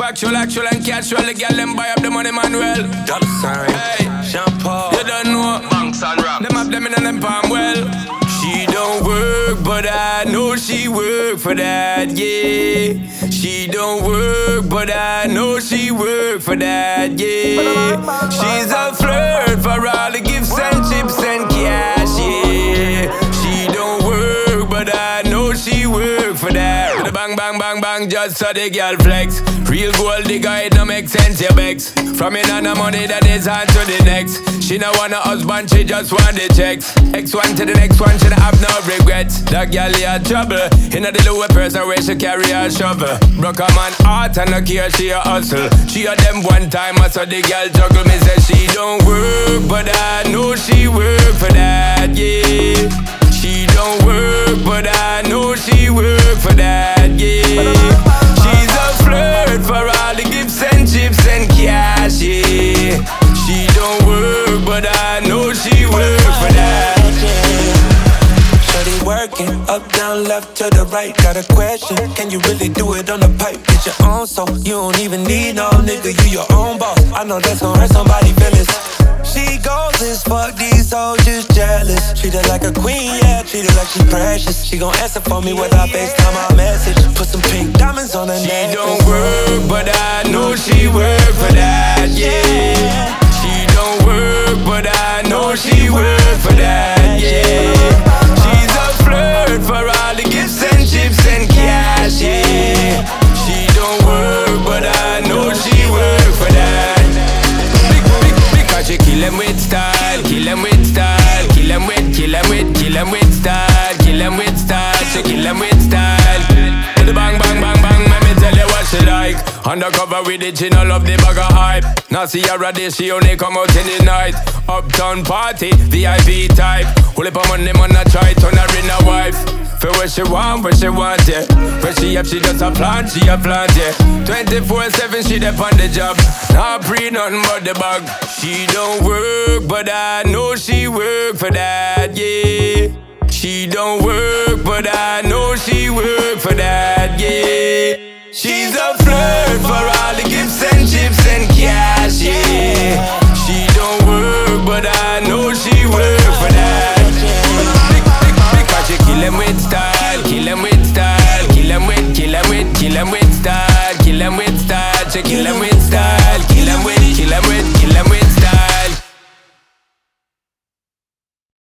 Factual, actual and casual. The girl them buy up the money manual. Dollar sign, hey, Jean Paul. You don't know Banks and rocks. them have them in them palm well. She don't work, but I know she work for that, yeah. She don't work, but I know she work for that, yeah. She's a flirt for all the gifts and chips and cash, yeah. She don't work, but I know she work for that. With a bang, bang, bang, bang, just so the girl flex. Real gold digger, it no make sense, your bex. From in on the money that is on to the next. She no want a husband, she just want the checks. X1 to the next one, she don't have no regrets. That girl had trouble. In the lower person where she carry a shovel. Broke a man heart and no care, she a hustle. She a them one time, I saw the girl juggle. Me say she don't work, but I know she work for that, yeah. She don't work, but I know she work for that, yeah. She's a flirt for all the gifts and chips and cash, yeah. She don't work, but I know she work for that. Shorty working, up, down, left, to the right. Got a question, can you really do it on the pipe? Get your own soul, you don't even need no nigga, you your own boss. I know that's gon' hurt somebody's feelings. She goes as fuck, these hoes just jealous. Treat her like a queen, yeah, treat her like she precious. She gon' answer for me with her FaceTime or message. Put some pink diamonds on her neck. She don't work, but I know she work for that, yeah. She don't work, but I know she work for that, yeah. She's a flirt for all the gifts and chips and cash, yeah. She don't work, but I know she work for that. Because she kill them with style, kill them with style, kill them with, kill them with, kill them with style, kill them with style, she kill them with style. With the bang, bang, bang, bang, let me tell you what she like. Undercover with it, she no love the bag of hype. Now see her a day, she only come out in the night. Uptown party, VIP type. Hold up on money, man, I try, turn her in a wife. For what she want, yeah. Where she up, she just a plant, yeah. 24/7, she dep on the job. Not pre, nothing but the bag. She don't work, but I know she work for that, yeah. She don't work, but I